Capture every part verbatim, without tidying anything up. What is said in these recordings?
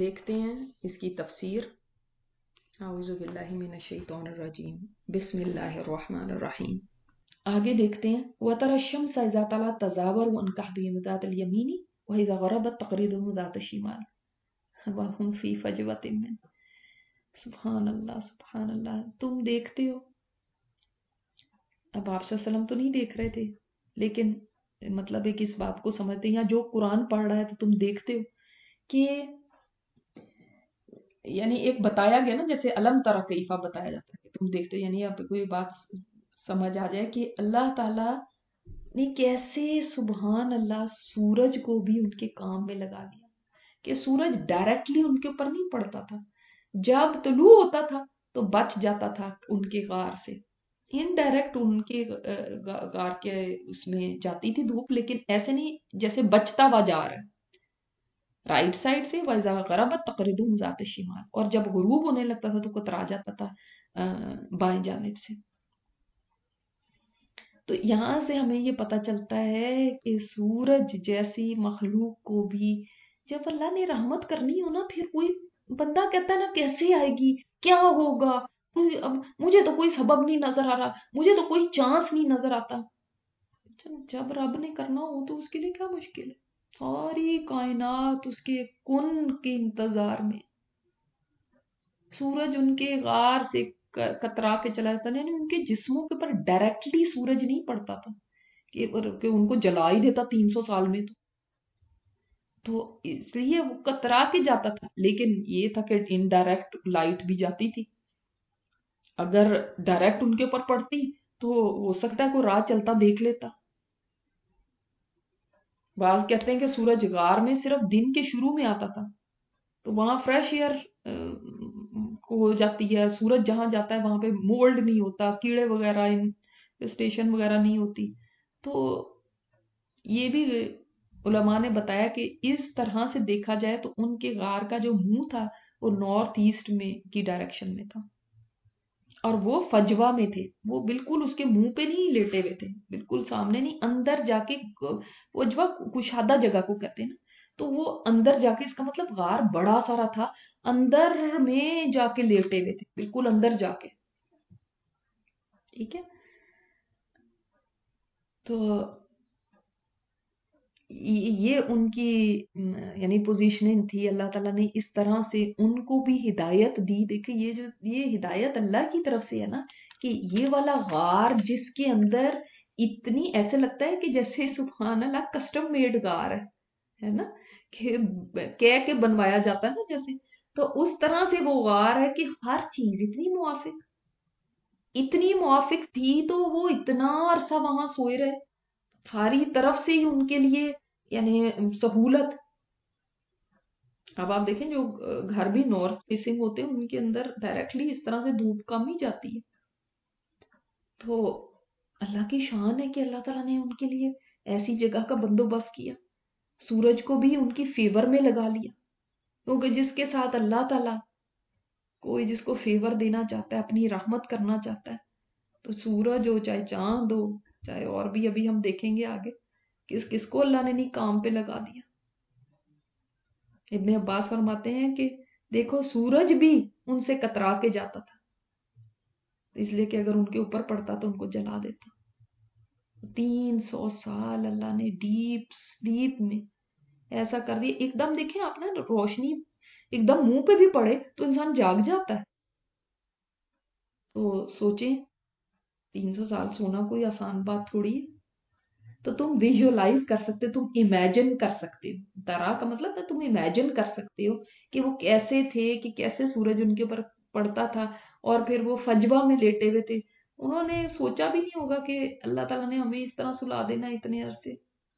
دیکھتے ہیں اس کی تفسیر۔ اعوذ باللہ من الشیطان الرجیم، بسم اللہ الرحمن الرحیم۔ آگے دیکھتے ہیں وَتَرَى الشَّمْسَ إِذَا طَلَعَتْ تَزَاوَرُ عَنْ كَهْفِهِمْ ذَاتَ الْيَمِينِ وَإِذَا غَرَبَتْ تَقْرِضُهُمْ ذَاتَ الشِّمَالِ وَهُمْ فِي فَجْوَةٍ مِّنْهُ۔ سبحان اللہ سبحان اللہ۔ تم دیکھتے ہو، اب آپ صلی اللہ علیہ وسلم تو نہیں دیکھ رہے تھے، لیکن مطلب ہے کہ اس بات کو سمجھتے ہیں، یا جو قرآن پڑھ رہا ہے تو تم دیکھتے ہو کہ یعنی ایک بتایا گیا نا، جیسے علم ترا کیفا بتایا جاتا ہے کہ تم دیکھتے ہو، یعنی آپ کوئی بات سمجھ آ جائے کہ اللہ تعالیٰ نے کیسے سبحان اللہ سورج کو بھی ان کے کام میں لگا دیا، کہ سورج ڈائریکٹلی ان کے اوپر نہیں پڑتا تھا، جب طلوع ہوتا تھا تو بچ جاتا تھا ان کے غار سے، انڈائریکٹ ان کے غار کے اس میں جاتی تھی دھوپ، لیکن ایسے نہیں جیسے بچتا ہوا جا رہا ہے رائٹ سائڈ سے، وَإِذَا غَرَبَتْ تَقْرِضُهُمْ ذَاتَ الشِّمَالِ، اور جب غروب ہونے لگتا تھا تو کترا جاتا تھا بائیں جانب سے۔ تو یہاں سے ہمیں یہ پتہ چلتا ہے کہ سورج جیسی مخلوق کو بھی جب اللہ نے رحمت کرنی ہو نا، پھر کوئی بندہ کہتا ہے نا کیسے آئے گی، کیا ہوگا، اب مجھے تو کوئی سبب نہیں نظر آ رہا، مجھے تو کوئی چانس نہیں نظر آتا۔ جب رب نے کرنا ہو تو اس کے لیے کیا مشکل ہے، ساری کائنات اس کے کن کے انتظار میں، سورج ان کے غار سے کترا کے چلا جاتا، یعنی ان کے جسموں کے اوپر ڈائریکٹلی سورج نہیں پڑتا تھا کہ ان کو جلا ہی دیتا تین سو سال میں، تو تو اس لیے وہ کترا کے جاتا تھا، لیکن یہ تھا کہ انڈائریکٹ لائٹ بھی جاتی تھی، اگر ڈائریکٹ ان کے اوپر پڑتی تو ہو سکتا ہے کوئی راہ چلتا دیکھ لیتا۔ بعض کہتے ہیں کہ سورج غار میں صرف دن کے شروع میں آتا تھا، تو وہاں فریش ایئر ہو جاتی ہے، سورج جہاں جاتا ہے وہاں پہ مولڈ نہیں ہوتا، کیڑے وغیرہ انفیسٹیشن وغیرہ نہیں ہوتی۔ تو یہ بھی علماء نے بتایا کہ اس طرح سے دیکھا جائے تو ان کے غار کا جو منہ تھا وہ نارتھ ایسٹ میں کی ڈائریکشن میں تھا، اور وہ فجوا میں تھے، وہ بالکل اس کے منہ پہ نہیں لیٹے ہوئے تھے، بالکل سامنے نہیں، اندر جا کے، فجوا کشادہ جگہ کو کہتے ہیں نا، تو وہ اندر جا کے، اس کا مطلب غار بڑا سارا تھا، اندر میں جا کے لیٹے ہوئے تھے، بالکل اندر جا کے، ٹھیک ہے۔ تو یہ ان کی یعنی پوزیشننگ تھی، اللہ تعالیٰ نے اس طرح سے ان کو بھی ہدایت دی۔ دیکھیں یہ جو یہ ہدایت اللہ کی طرف سے ہے نا، کہ یہ والا غار جس کے اندر اتنی، ایسے لگتا ہے کہ جیسے سبحان اللہ کسٹم میڈ غار ہے ہے نا، کہ کہہ کے بنوایا جاتا ہے نا جیسے، تو اس طرح سے وہ غار ہے کہ ہر چیز اتنی موافق اتنی موافق تھی، تو وہ اتنا عرصہ وہاں سوئے رہے، ساری طرف سے ہی ان کے لیے یعنی سہولت۔ اب آپ دیکھیں جو گھر بھی نارتھ فیسنگ ہوتے ہیں ان کے اندر ڈائریکٹلی اس طرح سے دھوپ کم ہی جاتی ہے، تو اللہ کی شان ہے کہ اللہ تعالیٰ نے ان کے لیے ایسی جگہ کا بندوبست کیا، سورج کو بھی ان کی فیور میں لگا لیا، کیونکہ جس کے ساتھ اللہ تعالیٰ کوئی جس کو فیور دینا چاہتا ہے، اپنی رحمت کرنا چاہتا ہے، تو سورج ہو چاہے چاند ہو چاہے اور بھی ابھی ہم دیکھیں گے آگے کس کس کو اللہ نے نہیں کام پہ لگا دیا۔ ابن عباس فرماتے ہیں کہ دیکھو سورج بھی ان سے کترا کے جاتا تھا، اس لیے کہ اگر ان کے اوپر پڑتا تو ان کو جلا دیتا۔ تین سو سال اللہ نے ڈیپ ڈیپ میں ایسا کر دیا، ایک دم دیکھیں آپ نے روشنی ایک دم منہ پہ بھی پڑے تو انسان جاگ جاتا ہے، تو سوچیں تین سو سال سونا کوئی آسان بات تھوڑی ہے۔ تو تم ویژولائز کر سکتے ہو، تم امیجن کر سکتے ہو، ترا کا مطلب ہے تم امیجن کر سکتے ہو کہ وہ کیسے تھے، کہ کیسے سورج ان کے اوپر پڑتا تھا، اور پھر وہ فجوا میں لیٹے ہوئے تھے، انہوں نے سوچا بھی نہیں ہوگا کہ اللہ تعالیٰ نے ہمیں اس طرح سلا دینا اتنے عرصے۔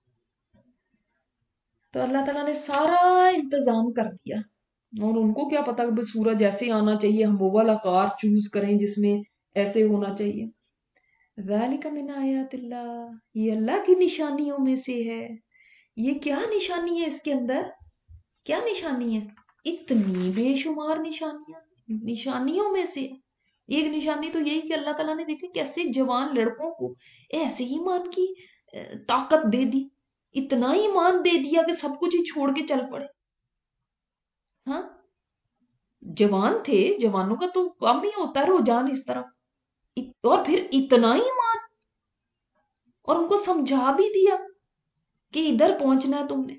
تو اللہ تعالیٰ نے سارا انتظام کر دیا، اور ان کو کیا پتا کہ سورج ایسے آنا چاہیے، ہم وہ والا غار چوز کریں جس میں ایسے ہونا چاہیے۔ ذالک من آیات اللہ، یہ اللہ کی نشانیوں میں سے ہے۔ یہ کیا نشانی ہے اس کے اندر، کیا نشانی ہے، اتنی بے شمار نشانیاں، نشانیوں میں سے ایک نشانی تو یہی کہ اللہ تعالیٰ نے دیکھے کیسے جوان لڑکوں کو ایسے ایمان کی طاقت دے دی، اتنا ایمان دے دیا کہ سب کچھ ہی چھوڑ کے چل پڑے۔ हाँ, जवान थे, जवानों का तो कम ही होता है रुझान इस तरफ। इत- और फिर इतना ही मान, और उनको समझा भी दिया कि इधर पहुंचना है तुमने।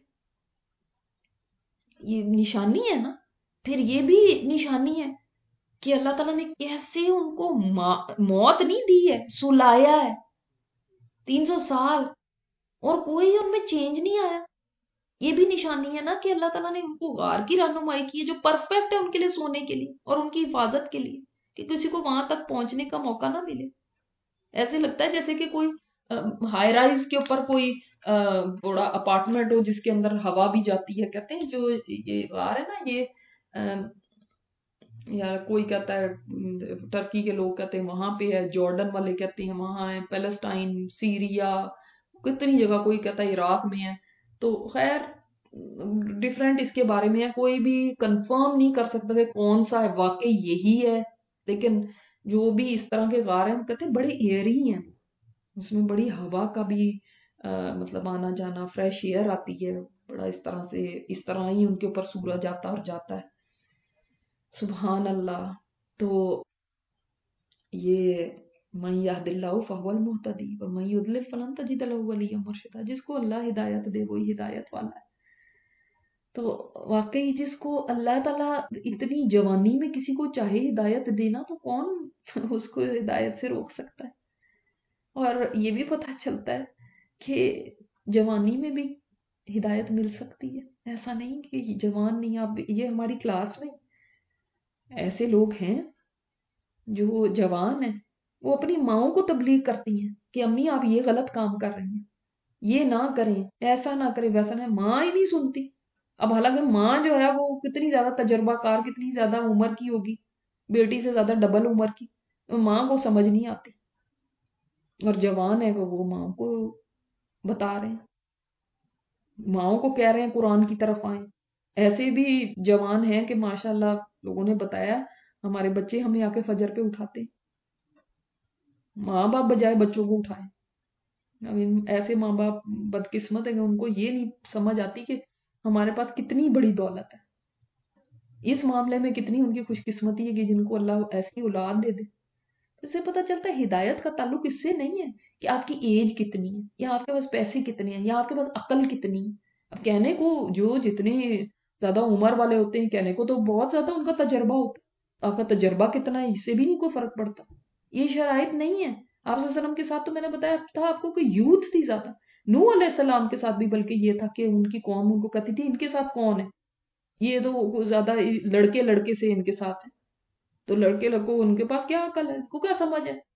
ये निशानी है ना। फिर ये भी निशानी है कि अल्लाह ताला ने कैसे उनको मा- मौत नहीं दी है, सुलाया है तीन सौ साल, और कोई उनमें चेंज नहीं आया। ये भी निशानी है ना कि अल्लाह ताला ने उनको गार की रहनुमाई की है, जो परफेक्ट है उनके लिए सोने के लिए और उनकी हिफाजत के लिए, कि किसी को वहां तक पहुंचने का मौका ना मिले। ऐसे लगता है जैसे कि कोई हाई राइज के ऊपर कोई अ, बड़ा अपार्टमेंट हो जिसके अंदर हवा भी जाती है। कहते हैं जो ये गार है ना, ये अ, यार कोई कहता है अम, टर्की के लोग कहते हैं वहां पे है, जॉर्डन वाले कहते हैं वहां है, पैलेस्टाइन, सीरिया, कितनी जगह, कोई कहता है इराक में है। तो खैर डिफरेंट इसके बारे में है, कोई भी कंफर्म नहीं कर सकता कि कौन सा है वाकई यही है। लेकिन जो भी इस तरह के गार हैं, हम कहते हैं बड़े एयरी हैं, उसमें बड़ी हवा का भी अ, मतलब आना जाना, फ्रेश एयर आती है, बड़ा इस तरह से, इस तरह ही उनके ऊपर सूरज आता और जाता है। सुबहान अल्लाह। तो ये मन यहदिल्लाहु फहुवल मुहतदी व मन युद्लिल फलन तजिद लहु वलिय्यन मुर्शिदा, जिसको अल्लाह हिदायत दे वही हिदायत वाला है। तो वाकई जिसको अल्लाह ताला इतनी जवानी में किसी को चाहे हिदायत देना, तो कौन उसको हिदायत से रोक सकता है। और ये भी पता चलता है कि जवानी में भी हिदायत मिल सकती है। ऐसा नहीं कि जवान नहीं, आप ये हमारी क्लास में ऐसे लोग हैं जो जवान है, वो अपनी माओ को तबलीग करती हैं कि अम्मी आप ये गलत काम कर रही हैं, ये ना करें, ऐसा ना करें, वैसा ना। माँ ही नहीं सुनती। अब हालांकि माँ जो है वो कितनी ज्यादा तजर्बाकार, कितनी ज्यादा उम्र की होगी, बेटी से ज्यादा डबल उम्र की, माँ को समझ नहीं आती। और जवान है वो माँ को बता रहे हैं, माओ को कह रहे हैं कुरान की तरफ आए। ऐसे भी जवान हैं कि माशाल्लाह, लोगों ने बताया हमारे बच्चे हमें आके फजर पे उठाते, माँ बाप बजाय बच्चों को उठाए। अब इन ऐसे माँ बाप बदकिस्मत है कि उनको ये नहीं समझ आती कि हमारे पास कितनी बड़ी दौलत है, इस मामले में कितनी उनकी खुशकिस्मती है कि जिनको अल्लाह ऐसी औलाद दे दे। तो इससे पता चलता है हिदायत का ताल्लुक इससे नहीं है कि आपकी एज कितनी है, या आपके पास पैसे कितने हैं, या आपके पास अकल कितनी है। अब कहने को जो जितने ज्यादा उम्र वाले होते हैं, कहने को तो बहुत ज्यादा उनका तजर्बा होता है, आपका तजर्बा कितना है इससे भी नहीं कोई फर्क पड़ता। ये शराइत नहीं है। आप सल्लम के साथ तो मैंने बताया था आपको कि यूथ थी ज्यादा। नूह अलैहिस्सलाम के साथ भी बल्कि ये था कि उनकी कौम उनको कहती थी इनके साथ कौन है, ये तो ज्यादा लड़के लड़के से इनके साथ है। तो लड़के लड़को उनके पास क्या अकल है, उनको क्या समझ है।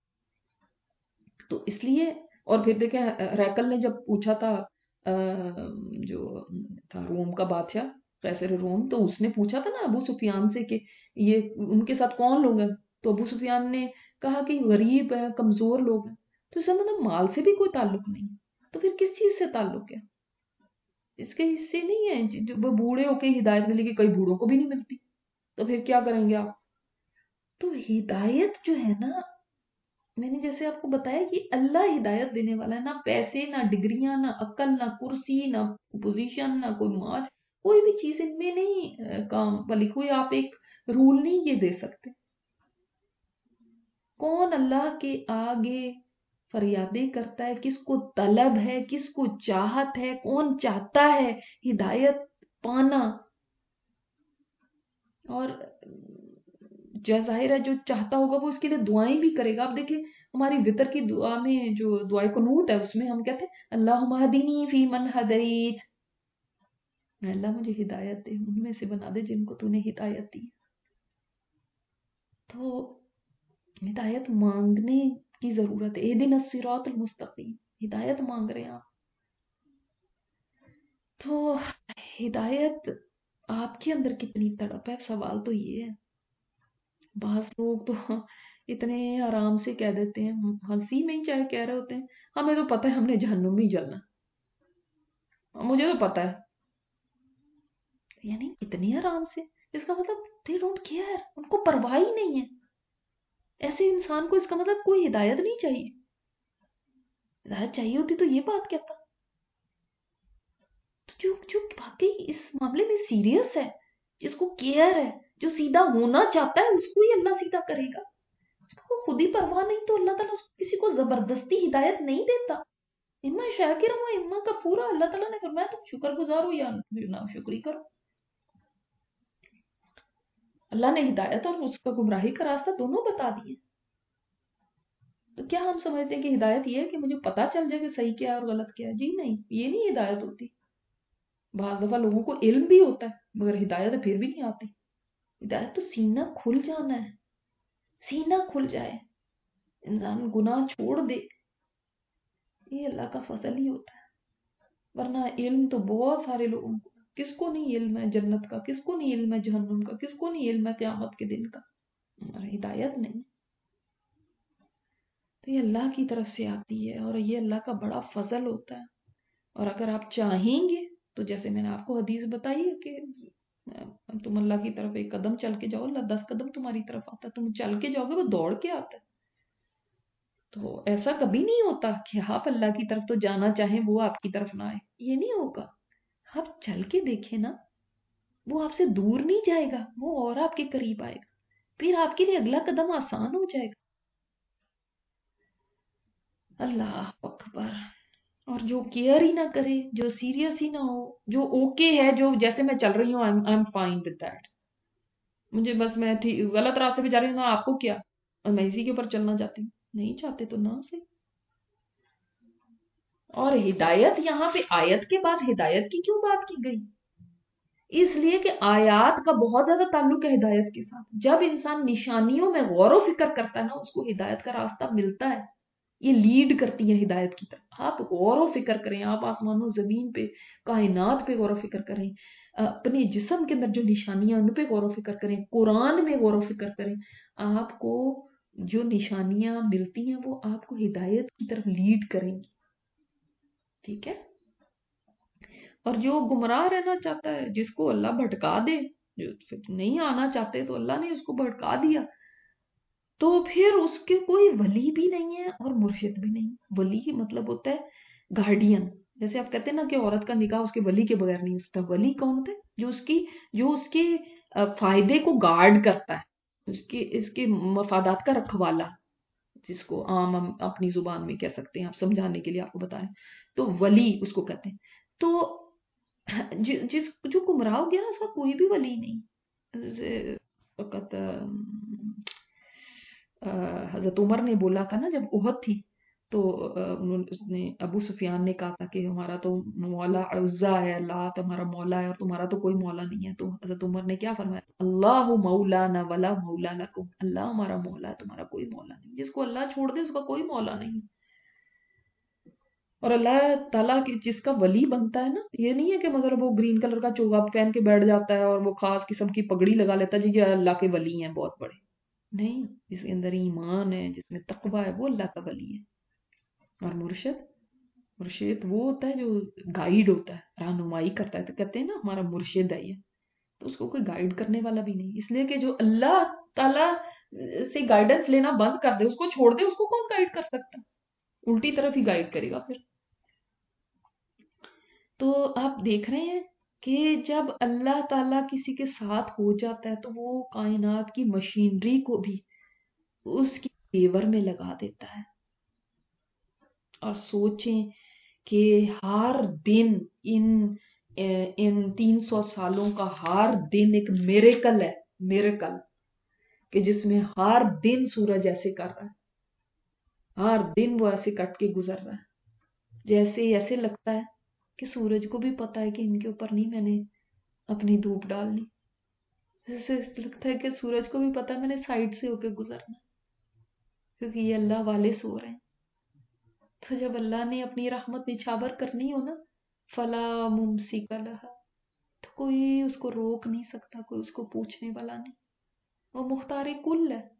तो इसलिए, और फिर देखें रैकल ने जब पूछा था अ, जो था रोम का बादशाह कैसर रोम, तो उसने पूछा था ना अबू सुफियान से कि ये उनके साथ कौन लोग हैं। तो अबू सुफियान ने कहा कि गरीब है, कमजोर लोग हैं। तो इसका मतलब माल से भी कोई ताल्लुक नहीं है, तो फिर किस चीज से ताल्लुक है। इसके हिस्से नहीं है जो जो वो बूढ़े होके हिदायत मिलेगी, कई बूढ़ों को भी नहीं मिलती, तो फिर क्या करेंगे आप। तो हिदायत जो है ना, मैंने जैसे आपको बताया कि अल्लाह हिदायत देने वाला है, ना पैसे, ना डिग्रियां, ना अक्ल, ना कुर्सी, ना पोजीशन, ना कोई माल, कोई भी चीज इनमें नहीं अ, काम वाली, कोई आप एक रूल नहीं ये दे सकते। कौन अल्लाह के आगे फरियादें करता है, किसको तलब है, किसको चाहत है, कौन चाहता है हिदायत पाना। और जो जाहिर है जो चाहता होगा वो इसके लिए दुआएं भी करेगा। आप देखिए हमारी वितर की दुआ में जो दुआए कुनूत है उसमें हम कहते हैं अल्लाहुम्मा हदीनी फी मन हदैत, अल्लाह मुझे हिदायत दे, उनमें से बना दे जिनको तूने हिदायत दी। तो हिदायत मांगने की जरूरत है। एदिन सिरातल मुस्तकीम, हिदायत मांग रहे हैं आप। तो हिदायत आपके अंदर कितनी तड़प है, सवाल तो ये है। बास लोग तो इतने आराम से कह देते हैं, हंसी में ही चाहे कह रहे होते हैं हमें तो पता है हमने जहन्नुम में ही जलना, मुझे तो पता है। यानी इतनी आराम से, इसका मतलब दे डोंट केयर, उनको परवाह ही नहीं है। ऐसे इंसान को इसका मतलब कोई हिदायत नहीं चाहिए। हिदायत चाहिए होती तो ये बात कहता। तो जो जो वाकई इस मामले में सीरियस है, جس کو کیئر ہے، جو سیدھا ہونا چاہتا ہے، اس کو ہی اللہ سیدھا کرے گا. جس کو خود ہی پرواہ نہیں تو اللہ تعالیٰ کسی کو زبردستی ہدایت نہیں دیتا. اما شاکر ہوں اما کا پورا، اللہ تعالیٰ نے فرمایا تم شکر گزار ہو یا نا شکری کرو. اللہ نے ہدایت اور اس کا گمراہی کا راستہ دونوں بتا دیے. تو کیا ہم سمجھتے ہیں کہ ہدایت یہ ہے کہ مجھے پتا چل جائے کہ صحیح کیا ہے اور غلط کیا ہے؟ جی نہیں، یہ نہیں ہدایت ہوتی. بعض دفعہ لوگوں کو علم بھی ہوتا ہے مگر ہدایت پھر بھی نہیں آتی. ہدایت تو سینہ کھل جانا ہے، سینہ کھل جائے، انسان گناہ چھوڑ دے، یہ اللہ کا فضل ہی ہوتا ہے. ورنہ علم تو بہت سارے لوگوں کو، کس کو نہیں علم ہے جنت کا، کس کو نہیں علم ہے جہنم کا، کس کو نہیں علم ہے قیامت کے دن کا، اور ہدایت نہیں. تو یہ اللہ کی طرف سے آتی ہے اور یہ اللہ کا بڑا فضل ہوتا ہے. اور اگر آپ چاہیں گے تو جیسے میں نے آپ کو حدیث بتائی ہے کہ تم اللہ کی طرف ایک قدم چل کے جاؤ، اللہ دس قدم تمہاری طرف آتا ہے. تم چل کے جاؤ گے، وہ دوڑ کے آتا ہے. تو ایسا کبھی نہیں ہوتا کہ آپ اللہ کی طرف تو جانا چاہیں وہ آپ کی طرف نہ آئے، یہ نہیں ہوگا. آپ چل کے دیکھیں نا، وہ آپ سے دور نہیں جائے گا، وہ اور آپ کے قریب آئے گا، پھر آپ کے لیے اگلا قدم آسان ہو جائے گا. اللہ اکبر. اور جو کیئر ہی نہ کرے، جو سیریس ہی نہ ہو، جو اوکے ہے، جو جیسے میں چل رہی ہوں I am fine with that, مجھے بس میں غلط راستے پہ جا رہی ہوں نا، آپ کو کیا، اور میں اسی کے اوپر چلنا چاہتی ہوں. نہیں چاہتے تو نہ صحیح. اور ہدایت یہاں پہ آیت کے بعد ہدایت کی کیوں بات کی گئی؟ اس لیے کہ آیات کا بہت زیادہ تعلق ہے ہدایت کے ساتھ. جب انسان نشانیوں میں غور و فکر کرتا ہے نا، اس کو ہدایت کا راستہ ملتا ہے. یہ لیڈ کرتی ہے ہدایت کی طرف. آپ غور و فکر کریں، آپ آسمانوں زمین پہ کائنات پہ غور و فکر کریں، اپنے جسم کے اندر جو نشانیاں ان پہ غور و فکر کریں، قرآن میں غور و فکر کریں. آپ کو جو نشانیاں ملتی ہیں وہ آپ کو ہدایت کی طرف لیڈ کریں گی. ٹھیک ہے. اور جو گمراہ رہنا چاہتا ہے، جس کو اللہ بھٹکا دے، جو نہیں آنا چاہتے تو اللہ نے اس کو بھٹکا دیا، تو پھر اس کے کوئی ولی بھی نہیں ہے اور مرشد بھی نہیں. ولی مطلب ہوتا ہے گارڈین. جیسے آپ کہتے ہیں نا کہ عورت کا نکاح اس کے ولی کے بغیر نہیں ہو سکتا. ولی کون ہوتا ہے؟ جو اس کی جو اس کے فائدے کو گارڈ کرتا ہے، اس کے اس کے مفادات کا رکھوالا، جس کو عام ہم اپنی زبان میں کہہ سکتے ہیں، آپ سمجھانے کے لیے آپ کو بتا رہے ہیں. تو ولی اس کو کہتے ہیں. تو جس جو گمراہ ہو گیا نا، اس کا کوئی بھی ولی نہیں. فقط حضرت عمر نے بولا تھا نا جب احد تھی، تو اس نے ابو سفیان نے کہا تھا کہ ہمارا تو مولا عزا ہے، اللہ تمہارا مولا ہے اور تمہارا تو کوئی مولا نہیں ہے. تو حضرت عمر نے کیا فرمایا؟ اللہ مولانا ولا مولا لکم. اللہ ہمارا مولا ہے، تمہارا کوئی مولا نہیں. جس کو اللہ چھوڑ دے اس کا کوئی مولا نہیں. اور اللہ تعالیٰ کی جس کا ولی بنتا ہے نا، یہ نہیں ہے کہ مطلب وہ گرین کلر کا چوگا پہن کے بیٹھ جاتا ہے اور وہ خاص قسم کی پگڑی لگا لیتا ہے جی یہ اللہ کے ولی ہیں بہت بڑے. نہیں، جس کے اندر ایمان ہے، جس میں تقوی ہے، وہ اللہ کا ولی ہے. اور مرشد مرشد وہ ہوتا ہے جو گائیڈ ہوتا ہے، رہنمائی کرتا ہے. تو کہتے ہیں نا ہمارا مرشد ہے یہ، تو اس کو کوئی گائیڈ کرنے والا بھی نہیں. اس لیے کہ جو اللہ تعالیٰ سے گائیڈنس لینا بند کر دے، اس کو چھوڑ دے، اس کو کون گائیڈ کر سکتا؟ الٹی طرف ہی گائیڈ کرے گا پھر. تو آپ دیکھ رہے ہیں کہ جب اللہ تعالیٰ کسی کے ساتھ ہو جاتا ہے تو وہ کائنات کی مشینری کو بھی اس کی فیور میں لگا دیتا ہے. اور سوچیں کہ ہر دن ان ان تین سو سالوں کا ہر دن ایک میریکل ہے، میریکل کہ جس میں ہر دن سورج ایسے کر رہا ہے، ہر دن وہ ایسے کٹ کے گزر رہا ہے. جیسے ایسے لگتا ہے کہ سورج کو بھی پتا ہے کہ ان کے اوپر نہیں میں نے اپنی دھوپ ڈالنی. جیسے لگتا ہے کہ سورج کو بھی پتا ہے میں نے سائڈ سے ہو کے گزرنا، کیونکہ یہ اللہ والے سو رہے ہیں. تو جب اللہ نے اپنی رحمت نچھاور کرنی ہو نا، فلا ممسک لہا، تو کوئی اس کو روک نہیں سکتا، کوئی اس کو پوچھنے والا نہیں. وہ مختار کل ہے.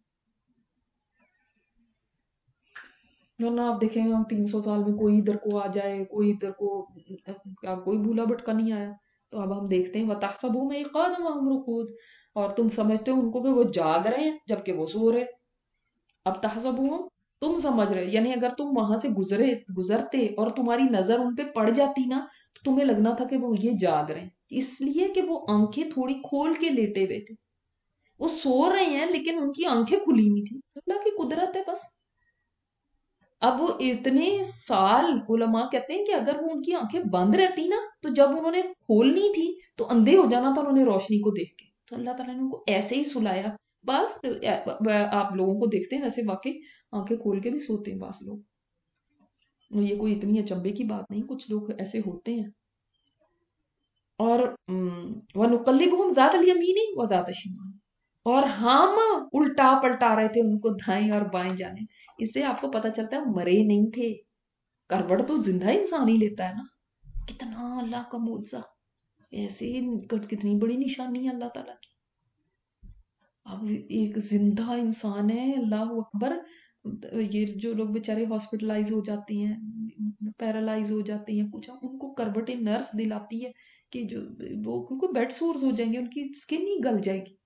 ورنہ آپ دیکھیں گے تین سو سال میں کوئی ادھر کو آ جائے، کوئی ادھر کو، کیا کوئی بھولا بھٹکا نہیں آیا. تو اب ہم دیکھتے ہیں وَتَحْسَبُهُمْ أَيْقَاظًا وَهُمْ رُقُودٌ، اور تم سمجھتے ہو ان کو کہ وہ جاگ رہے ہیں جبکہ وہ سو رہے. اب تحسبوہم، تم سمجھ رہے، یعنی اگر تم وہاں سے گزرے گزرتے اور تمہاری نظر ان پہ پڑ جاتی نا، تو تمہیں لگنا تھا کہ وہ یہ جاگ رہے ہیں. اس لیے کہ وہ آنکھیں تھوڑی کھول کے لیٹے ہوئے تھے، وہ سو رہے ہیں لیکن ان کی آنکھیں کھلی نہیں تھی. اللہ کی قدرت ہے بس. اب وہ اتنے سال علماء کہتے ہیں کہ اگر وہ ان کی آنکھیں بند رہتی نا تو جب انہوں نے کھولنی تھی تو اندھے ہو جانا تھا انہوں نے روشنی کو دیکھ کے. تو اللہ تعالیٰ نے ان کو ایسے ہی سلایا. بس آپ لوگوں کو دیکھتے ہیں ویسے واقعی آنکھیں کھول کے بھی سوتے ہیں بعض لوگ. یہ کوئی اتنی اچنبے کی بات نہیں، کچھ لوگ ایسے ہوتے ہیں. اور وَنُقَلِّبُهُمْ ذَاتَ الْيَمِينِ وَذَاتَ الشِّمَالِ، اور ہم الٹا پلٹا رہے تھے ان کو دائیں اور بائیں جانے. اس سے آپ کو پتا چلتا ہے مرے نہیں تھے. کروٹ تو زندہ انسان ہی لیتا ہے نا. کتنا اللہ کا معجزہ، ایسے کتنی بڑی نشانی ہے اللہ تعالیٰ کی. اب ایک زندہ انسان ہے، اللہ اکبر. یہ جو لوگ بیچارے ہاسپٹلائز ہو جاتے ہیں، پیرالائز ہو جاتے ہیں کچھ، ان کو کروٹیں نرس دلاتی ہے کہ جو وہ ان کو بیڈ سورز ہو جائیں گے، ان کی سکن ہی گل جائے گی.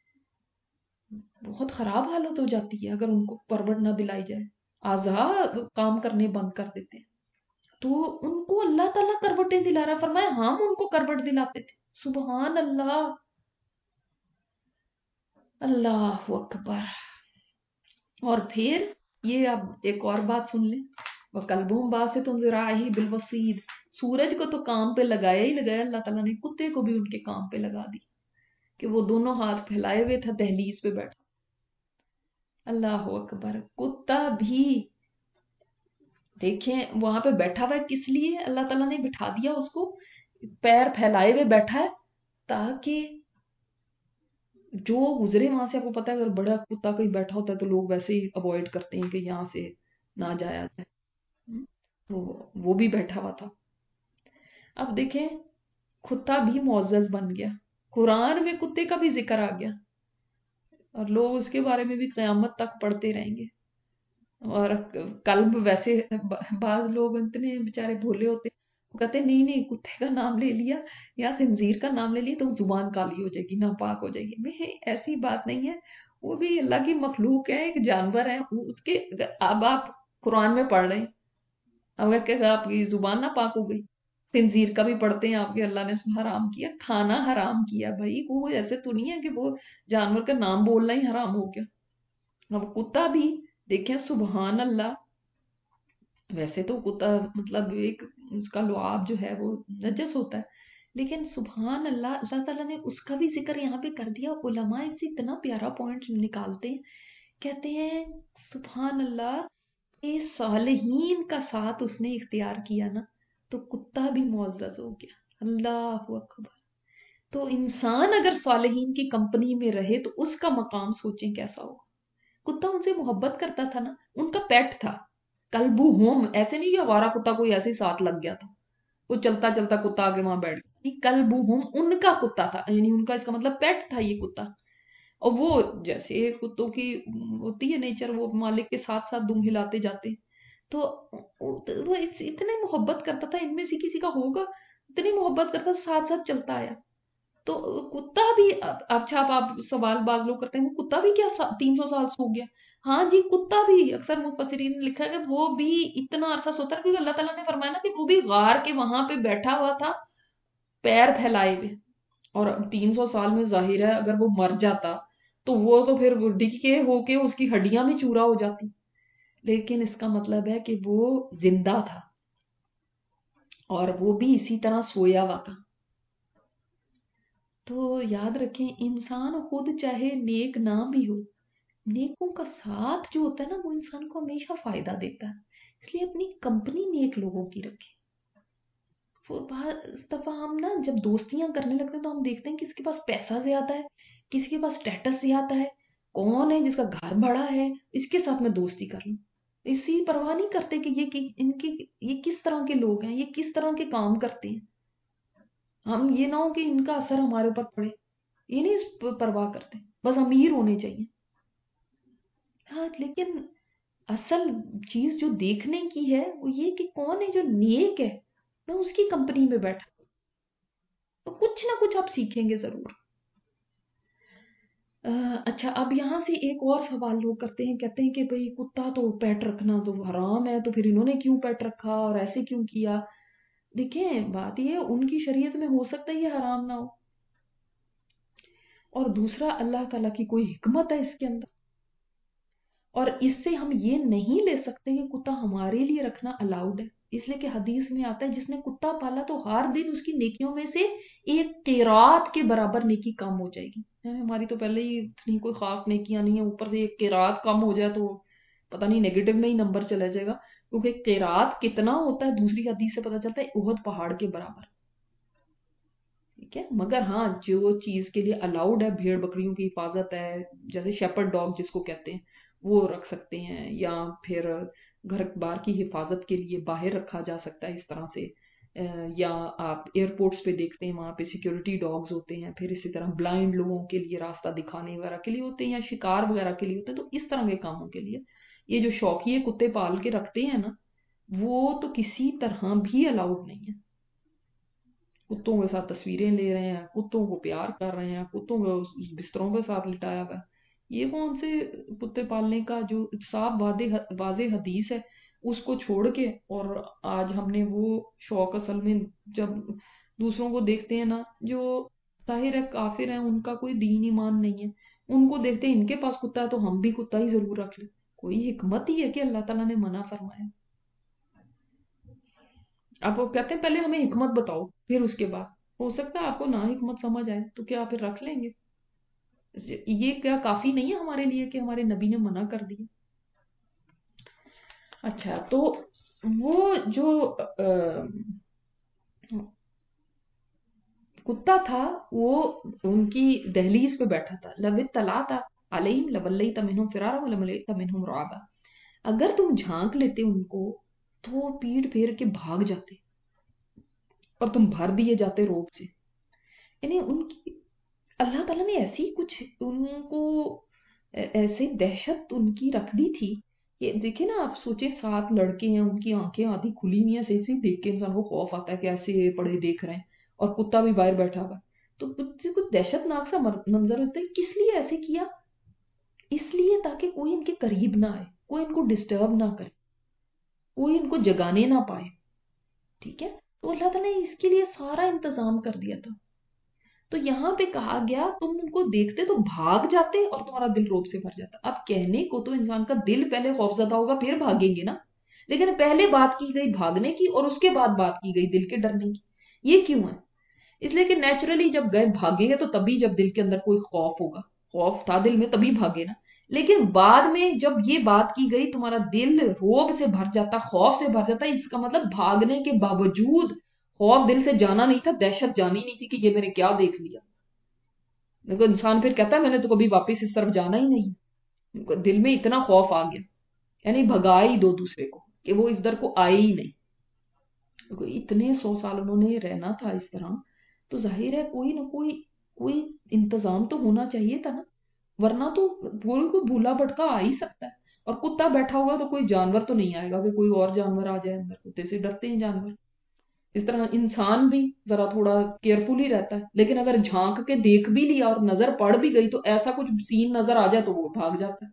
بہت خراب حالت ہو جاتی ہے اگر ان کو کروٹ نہ دلائی جائے. آزاد کام کرنے بند کر دیتے ہیں. تو ان کو اللہ تعالیٰ کروٹیں دلا رہا. فرمایا ہم ان کو کروٹ دلاتے تھے. سبحان اللہ، اللہ اکبر. اور پھر یہ اب ایک اور بات سن لیں. وَقَلْبُهُمْ بَاسِطٌ ذِرَاعَيْهِ بِالْوَصِيدِ، سورج کو تو کام پہ لگایا ہی لگایا، اللہ تعالیٰ نے کتے کو بھی ان کے کام پہ لگا دی کہ وہ دونوں ہاتھ پھیلائے ہوئے تھا دہلیز پہ بیٹھا. اللہ اکبر. کتا بھی دیکھیں وہاں پہ بیٹھا ہوا ہے کس لیے اللہ تعالیٰ نے بٹھا دیا اس کو، پیر پھیلائے ہوئے بیٹھا ہے تاکہ جو گزرے وہاں سے. آپ کو پتا ہے اگر بڑا کتا کوئی بیٹھا ہوتا ہے تو لوگ ویسے ہی اوائڈ کرتے ہیں کہ یہاں سے نہ جایا جائے. تو وہ بھی بیٹھا ہوا تھا. اب دیکھیں کتا بھی معزز بن گیا. قرآن میں کتے کا بھی ذکر آ گیا اور لوگ اس کے بارے میں بھی قیامت تک پڑھتے رہیں گے. اور کلب ویسے بعض لوگ اتنے بیچارے بھولے ہوتے ہیں، وہ کہتے ہیں نہیں نہیں کتے کا نام لے لیا یا خنزیر کا نام لے لیا تو زبان کالی ہو جائے گی، ناپاک ہو جائے گی. میں ایسی بات نہیں ہے، وہ بھی اللہ کی مخلوق ہے، ایک جانور ہے. اس کے اب آپ قرآن میں پڑھ رہے ہیں، اگر کہ آپ کی زبان نہ پاک ہو گئی. خنزیر کا بھی پڑھتے ہیں آپ کے، اللہ نے اس میں حرام کیا، کھانا حرام کیا. بھائی وہ ایسے تو نہیں ہے کہ وہ جانور کا نام بولنا ہی حرام ہو گیا. اب کتا بھی دیکھیں سبحان اللہ. ویسے تو کتا مطلب ایک اس کا لعاب جو ہے وہ نجس ہوتا ہے، لیکن سبحان اللہ اللہ تعالیٰ نے اس کا بھی ذکر یہاں پہ کر دیا. علماء اس سے اتنا پیارا پوائنٹ نکالتے ہیں، کہتے ہیں سبحان اللہ کہ صالحین کا ساتھ اس نے اختیار کیا نا تو کتا بھی معزز ہو گیا. اللہ اکبر. تو انسان اگر صالحین کی کمپنی میں رہے تو اس کا مقام سوچیں کیسا ہوگا. کتا ان سے محبت کرتا تھا نا، ان کا پیٹ تھا. کلبہم ایسے نہیں کہ ہمارا کتا کوئی ایسے ہی ساتھ لگ گیا تھا، وہ چلتا چلتا کتا آگے وہاں بیٹھ گیا. کلبہم ان کا کتا تھا، یعنی ان کا اس کا مطلب پیٹ تھا یہ کتا. اور وہ جیسے کتوں کی ہوتی ہے نیچر، وہ مالک کے ساتھ ساتھ دم ہلاتے جاتے ہیں. تو وہ اتنے محبت کرتا تھا، ان میں سے کسی کا ہوگا اتنی محبت کرتا تھا، ساتھ ساتھ چلتا آیا. تو کتا بھی اچھا آپ سوال باز لوگ کرتے ہیں کتا بھی کیا تین سو سال سو گیا؟ ہاں جی کتا بھی، اکثر مفسرین نے لکھا ہے کہ وہ بھی اتنا عرصہ سوتا ہے کیونکہ اللہ تعالیٰ نے فرمایا نا کہ وہ بھی غار کے وہاں پہ بیٹھا ہوا تھا پیر پھیلائے ہوئے. اور تین سو سال میں ظاہر ہے اگر وہ مر جاتا تو وہ تو پھر ڈگ کے ہو کے اس کی ہڈیاں بھی چورا ہو جاتی. لیکن اس کا مطلب ہے کہ وہ زندہ تھا اور وہ بھی اسی طرح سویا ہوا تھا. تو یاد رکھیں انسان خود چاہے نیک نہ بھی ہو، نیکوں کا ساتھ جو ہوتا ہے نا وہ انسان کو ہمیشہ فائدہ دیتا ہے. اس لیے اپنی کمپنی نیک لوگوں کی رکھیں. وہ بعض دفعہ ہم نا جب دوستیاں کرنے لگتے ہیں تو ہم دیکھتے ہیں کسی کے پاس پیسہ زیادہ ہے، کسی کے پاس اسٹیٹس زیادہ ہے، کون ہے جس کا گھر بڑا ہے، اس کے ساتھ میں دوستی کر لوں. اسی پرواہ نہیں کرتے کہ یہ کہ ان کی یہ کس طرح کے لوگ ہیں، یہ کس طرح کے کام کرتے ہیں. ہم یہ نہ ہو کہ ان کا اثر ہمارے اوپر پڑے، یہ نہیں اس پرواہ کرتے، بس امیر ہونے چاہیے. ہاں لیکن اصل چیز جو دیکھنے کی ہے وہ یہ کہ کون ہے جو نیک ہے، میں اس کی کمپنی میں بیٹھا تو کچھ نہ کچھ آپ سیکھیں گے ضرور. اچھا اب یہاں سے ایک اور سوال لوگ کرتے ہیں، کہتے ہیں کہ بھئی کتا تو پیٹ رکھنا تو حرام ہے، تو پھر انہوں نے کیوں پیٹ رکھا اور ایسے کیوں کیا. دیکھیں بات یہ ہے ان کی شریعت میں ہو سکتا ہے یہ حرام نہ ہو، اور دوسرا اللہ تعالیٰ کی کوئی حکمت ہے اس کے اندر، اور اس سے ہم یہ نہیں لے سکتے کہ کتا ہمارے لیے رکھنا الاؤڈ ہے، اس لیے کہ حدیث میں آتا ہے جس نے کتا پالا تو ہر دن اس کی نیکیوں میں سے ایک قیرات کے برابر نیکی کم ہو جائے گی۔ ہماری تو پہلے ہی اتنی کوئی خاص نیکیاں نہیں ہیں، اوپر سے ایک قیرات کم ہو جائے تو پتہ نہیں نیگیٹو میں ہی نمبر چلا جائے گا، کیونکہ قیرات کتنا ہوتا ہے دوسری حدیث سے پتہ چلتا ہے احد پہاڑ کے برابر، ٹھیک ہے۔ مگر ہاں جو چیز کے لیے الاؤڈ ہے، بھیڑ بکریوں کی حفاظت ہے، جیسے شیپرڈ ڈاگ جس کو کہتے ہیں وہ رکھ سکتے ہیں، یا پھر گھر بار کی حفاظت کے لیے باہر رکھا جا سکتا ہے اس طرح سے، یا آپ ایئرپورٹس پہ دیکھتے ہیں وہاں پہ سیکیورٹی ڈاگز ہوتے ہیں، پھر اسی طرح بلائنڈ لوگوں کے لیے راستہ دکھانے وغیرہ کے لیے ہوتے ہیں، یا شکار وغیرہ کے لیے ہوتے ہیں، تو اس طرح کے کاموں کے لیے یہ جو شوقیے کتے پال کے رکھتے ہیں نا، وہ تو کسی طرح بھی الاؤڈ نہیں ہے۔ کتوں کے ساتھ تصویریں لے رہے ہیں، کتوں کو پیار کر رہے ہیں، کتوں کو بستروں کے ساتھ لٹایا ہوا ہے، یہ کون سے کتے پالنے کا جو صاف واضح حدیث ہے اس کو چھوڑ کے، اور آج ہم نے وہ شوق اصل میں جب دوسروں کو دیکھتے ہیں نا جو ظاہر ہے کافر ہیں، ان کا کوئی دین ایمان نہیں ہے، ان کو دیکھتے ہیں ان کے پاس کتا ہے تو ہم بھی کتا ہی ضرور رکھ لیں، کوئی حکمت ہی ہے کہ اللہ تعالیٰ نے منع فرمایا؟ آپ وہ کہتے ہیں پہلے ہمیں حکمت بتاؤ پھر اس کے بعد، ہو سکتا ہے آپ کو نہ حکمت سمجھ آئے تو کیا پھر رکھ لیں گے؟ یہ کیا کافی نہیں ہے ہمارے لیے کہ ہمارے نبی نے منع کر دیا؟ اچھا تو وہ جو کتا تھا وہ ان کی دہلیز پہ بیٹھا تھا، لو اطلعت علیہم لولیت منہم فرارا ولولیت منہم رعبا، اگر تم جھانک لیتے ان کو تو وہ پیٹ پھیر کے بھاگ جاتے اور تم بھر دیے جاتے روب سے، یعنی ان کی اللہ تعالیٰ نے ایسی کچھ ان کو ایسے دہشت ان کی رکھ دی تھی کہ دیکھیں نا، آپ سوچیں سات لڑکے ہیں، ان کی آنکھیں آدھی کھلی ہوئی ہیں، صحیح سے دیکھ کے انسان کو خوف آتا ہے کہ ایسے پڑے دیکھ رہے ہیں اور کتا بھی باہر بیٹھا ہوا ہے، تو کچھ کچھ دہشت ناک سا منظر ہوتا ہے۔ کس لیے ایسے کیا؟ اس لیے تاکہ کوئی ان کے قریب نہ آئے، کوئی ان کو ڈسٹرب نہ کرے، کوئی ان کو جگانے نہ پائے، ٹھیک ہے۔ تو اللہ تعالیٰ نے اس کے لیے سارا انتظام کر دیا تھا، تو یہاں پہ کہا گیا تم ان کو دیکھتے تو بھاگ جاتے اور تمہارا دل روب سے بھر جاتا۔ اب کہنے کو تو انسان کا دل پہلے خوفزدہ ہوگا پھر بھاگیں گے نا، لیکن پہلے بات کی گئی بھاگنے کی اور اس کے بعد بات کی گئی دل کے ڈرنے کی، یہ کیوں ہے؟ اس لیے کہ نیچرلی جب گئے بھاگیں گے تو تبھی جب دل کے اندر کوئی خوف ہوگا، خوف تھا دل میں تبھی بھاگے نا، لیکن بعد میں جب یہ بات کی گئی تمہارا دل روب سے بھر جاتا، خوف سے بھر جاتا، اس کا مطلب بھاگنے کے باوجود خوف دل سے جانا نہیں تھا، دہشت جانی نہیں تھی کہ یہ میں نے کیا دیکھ لیا۔ دیکھو انسان پھر کہتا ہے میں نے تو کبھی واپس اس طرف جانا ہی نہیں، دل میں اتنا خوف آ گیا، یعنی بھگا ہی دو دوسرے کو کہ وہ اس در کو آئے ہی نہیں۔ اتنے سو سال انہوں نے رہنا تھا اس طرح، تو ظاہر ہے کوئی نہ کوئی کوئی انتظام تو ہونا چاہیے تھا نا، ورنہ تو کوئی کو بھولا بھٹکا آ ہی سکتا ہے، اور کتا بیٹھا ہوا تو کوئی جانور تو نہیں آئے گا کہ کوئی اور جانور آ جائے اندر، کتے سے ڈرتے ہیں جانور، اس طرح انسان بھی ذرا تھوڑا کیئرفل ہی رہتا ہے، لیکن اگر جھانک کے دیکھ بھی لیا اور نظر پڑ بھی گئی تو ایسا کچھ سین نظر آ جائے تو وہ بھاگ جاتا ہے،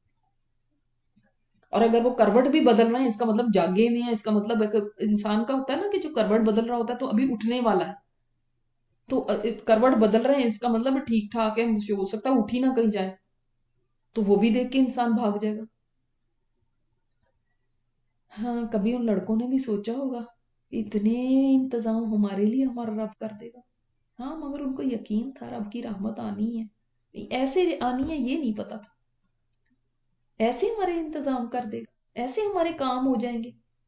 اور اگر وہ کروٹ بھی بدل رہے ہیں اس کا مطلب جاگے ہوئے ہیں، اس کا مطلب انسان کا ہوتا ہے نا کہ جو کروٹ بدل رہا ہوتا ہے تو ابھی اٹھنے والا ہے، تو کروٹ بدل رہے ہیں اس کا مطلب ٹھیک ٹھاک ہے، ہو سکتا ہے اٹھی نہ کہیں جائے، تو وہ بھی دیکھ کے انسان بھاگ جائے گا۔ ہاں کبھی ان لڑکوں نے بھی سوچا ہوگا اتنے انتظام ہمارے لیے ہمارا رب کر دے گا، ہاں مگر ان کو یقین تھا رب کی رحمت آنی ہے، ایسے آنی ہے یہ نہیں پتا تھا، ایسے ہمارے انتظام کر دے گا، ایسے ہمارے کام ہو جائیں گے۔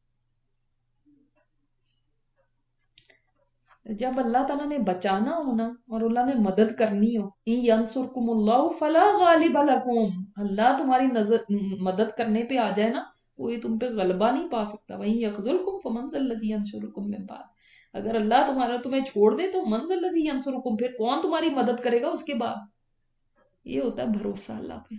جب اللہ تعالیٰ نے بچانا ہونا اور اللہ نے مدد کرنی ہو، ینصرکم اللہ فلا غالب لکم، اللہ تمہاری نظر مدد کرنے پہ آ جائے نا، کوئی تم پہ غلبہ نہیں پا سکتا، وہیں یخذلکم فمن ذا الذی ینصرکم من بعد، اگر اللہ تمہارا تمہیں چھوڑ دے تو من ذا الذی ینصرکم، پھر کون تمہاری مدد کرے گا اس کے بعد؟ یہ ہوتا ہے بھروسہ اللہ پہ۔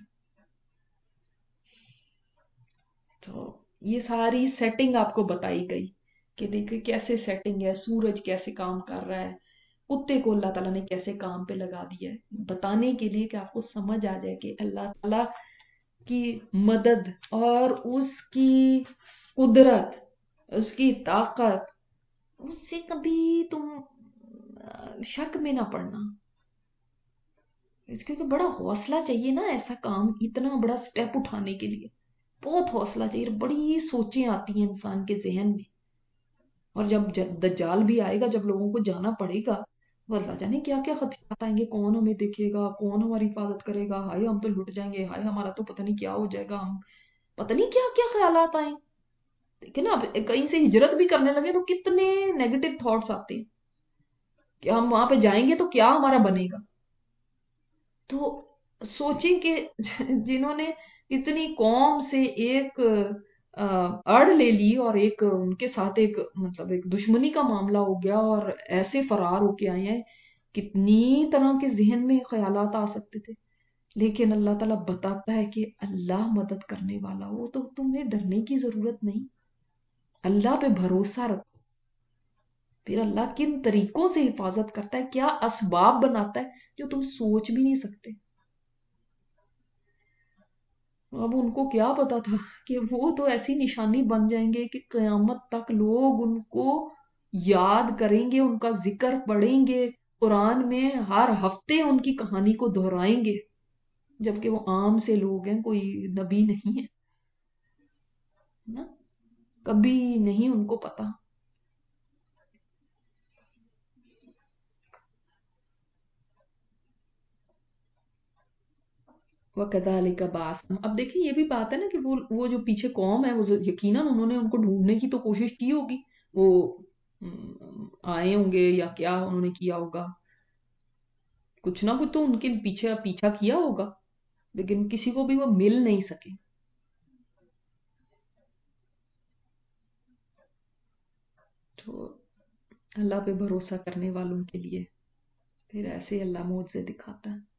تو یہ ساری سیٹنگ آپ کو بتائی گئی کہ دیکھیں کیسے سیٹنگ ہے، سورج کیسے کام کر رہا ہے، کتے کو اللہ تعالیٰ نے کیسے کام پہ لگا دیا ہے، بتانے کے لیے کہ آپ کو سمجھ آ جائے کہ اللہ تعالیٰ کی مدد اور اس کی قدرت، اس کی طاقت اس سے کبھی تم شک میں نہ پڑنا. اس کے تو بڑا حوصلہ چاہیے نا ایسا کام اتنا بڑا سٹیپ اٹھانے کے لیے. بہت حوصلہ چاہیے, بڑی سوچیں آتی ہیں انسان کے ذہن میں. اور جب دجال بھی آئے گا, جب لوگوں کو جانا پڑے گا, وہ اللہ جانے کیا کیا خطرات آئیں گے, کون ہمیں دیکھے گا, کون ہماری حفاظت کرے گا, ہائے ہم تو لٹ جائیں گے, ہائے ہمارا تو پتہ نہیں کیا ہو جائے گا, ہم پتہ نہیں کیا کیا خیالات آئیں. دیکھیں نا, اب کہیں سے ہجرت بھی کرنے لگے تو کتنے نیگیٹو تھاٹس آتے ہیں کہ ہم وہاں پہ جائیں گے تو کیا ہمارا بنے گا. تو سوچیں کہ جنہوں نے اتنی قوم سے ایک اڑ لے لی اور ایک ان کے ساتھ ایک مطلب ایک دشمنی کا معاملہ ہو گیا اور ایسے فرار ہو کے آئے ہیں, کتنی طرح کے ذہن میں خیالات آ سکتے تھے. لیکن اللہ تعالیٰ بتاتا ہے کہ اللہ مدد کرنے والا ہو تو تمہیں ڈرنے کی ضرورت نہیں, اللہ پہ بھروسہ رکھو. پھر اللہ کن طریقوں سے حفاظت کرتا ہے, کیا اسباب بناتا ہے جو تم سوچ بھی نہیں سکتے. اب ان کو کیا پتا تھا کہ وہ تو ایسی نشانی بن جائیں گے کہ قیامت تک لوگ ان کو یاد کریں گے, ان کا ذکر پڑھیں گے, قرآن میں ہر ہفتے ان کی کہانی کو دہرائیں گے, جبکہ وہ عام سے لوگ ہیں, کوئی نبی نہیں ہے نا, کبھی نہیں ان کو پتا. وَكَذَلِكَ بَعَثْنَا. اب دیکھیں یہ بھی بات ہے نا کہ وہ وہ جو پیچھے قوم ہے, وہ یقیناً انہوں نے ان کو ڈھونڈنے کی تو کوشش کی ہوگی, وہ آئے ہوں گے یا کیا انہوں نے کیا ہوگا, کچھ نہ کچھ تو ان کے پیچھے پیچھا کیا ہوگا, لیکن کسی کو بھی وہ مل نہیں سکے. تو اللہ پہ بھروسہ کرنے والوں کے لیے پھر ایسے اللہ معجزے دکھاتا ہے.